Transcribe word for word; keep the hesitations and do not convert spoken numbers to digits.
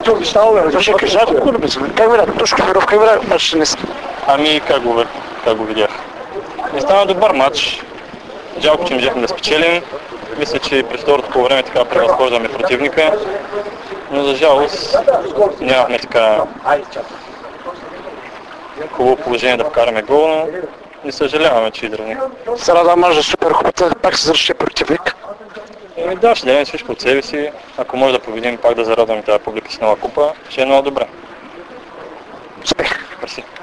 Това става, бе, това ще кажа, ако не безме. Как видя, точно в как видя матч днес? Ами как го, как го видях? Не стана добър матч. Жалко, че не можехме да спечелим. Мисля, че през второто по време така превъзхождаме противника. Но за жалост нямахме така хубаво положение да вкараме гол, но не съжаляваме, че изравних. Сега да може супер купата, пак се заръщия противник. Еми да, ще дадем всичко от себе си. Ако може да победим, пак да зарадваме тази публика с нова купа, ще е много добре. Успех! Мерси.